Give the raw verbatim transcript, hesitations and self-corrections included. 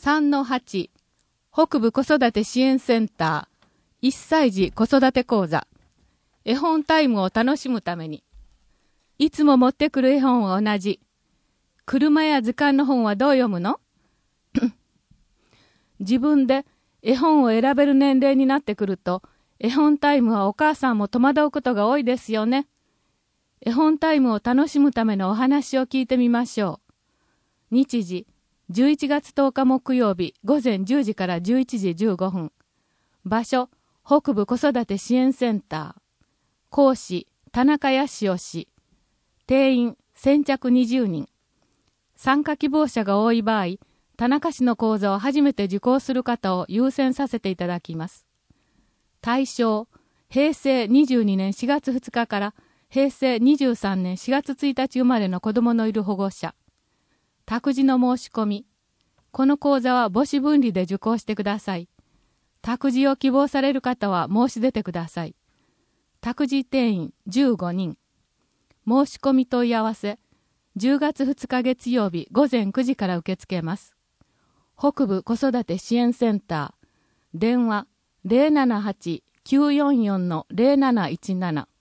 さんのはち 北部子育て支援センターいっさい児子育て講座絵本タイムを楽しむためにいつも持ってくる絵本は同じ。車や図鑑の本はどう読むの自分で絵本を選べる年齢になってくると絵本タイムはお母さんも戸惑うことが多いですよね。絵本タイムを楽しむためのお話を聞いてみましょう。日時じゅういちがつとおか木曜日午前じゅうじからじゅういちじじゅうごふん。場所北部子育て支援センター。講師田中康夫氏。定員先着にじゅうにん。参加希望者が多い場合、田中氏の講座を初めて受講する方を優先させていただきます。対象、へいせいにじゅうにねんしがつふつかからへいせいにじゅうさんねんしがつついたち生まれの子供のいる保護者。託児の申し込み。この講座は母子分離で受講してください。託児を希望される方は申し出てください。託児定員じゅうごにん。申し込み問い合わせ。じゅうがつふつか月曜日午前くじから受け付けます。北部子育て支援センター。電話ゼロななはち きゅうよんよん ゼロなないちなな。